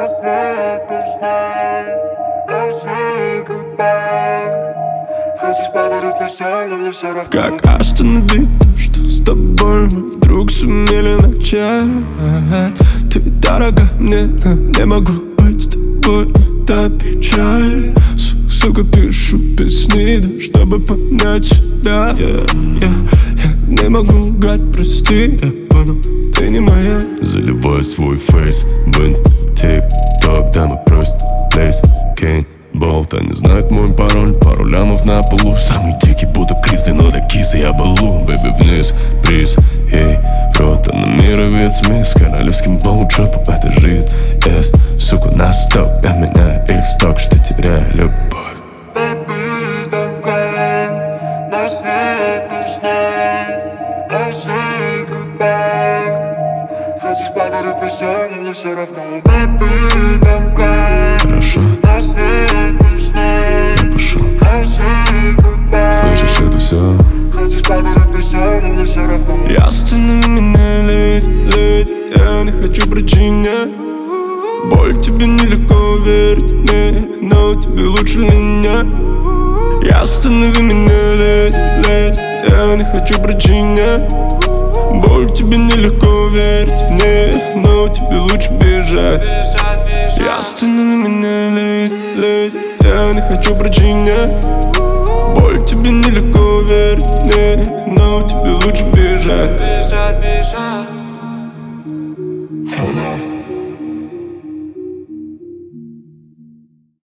Как остановить то, что с тобой мы вдруг сумели начать? Ты дорога мне, не могу быть с тобой, это печаль. Сука, пишу песни, да, чтобы понять себя. Я не могу лгать, прости, я понял, ты не моя. Заливаю свой фейс в инста, тик-ток, да мы просто лейс, кейн. Болт, они знают мой пароль, пару лямов на полу. Самый дикий, будто Кризли, но до киса я балу. Бэби вниз, приз, ей, в рот, а на мир и вид смесь. Королевским блоуджопом, это жизнь, yes. Сука, на стоп, я меняю их сток, что теряю любовь. Baby, don't cry, нас нет точнее. Let's say goodbye. Хочешь подарить мне все, но мне все равно. Baby, don't cry. Хорошо, Нас нет точнее. я пошел. Let's say goodbye. Слышишь это все? Хочешь подарить мне все, но мне все равно. Я останови меня, леди, я не хочу причинять боль. Тебе нелегко верить мне, но тебе лучше меня. Я останови меня, леди, я не хочу причинять боль. Тебе нелегко верить мне, но тебе лучше бежать. Я останови меня, леди, я не хочу причинять боль. Тебе нелегко верить мне, но тебе лучше бежать.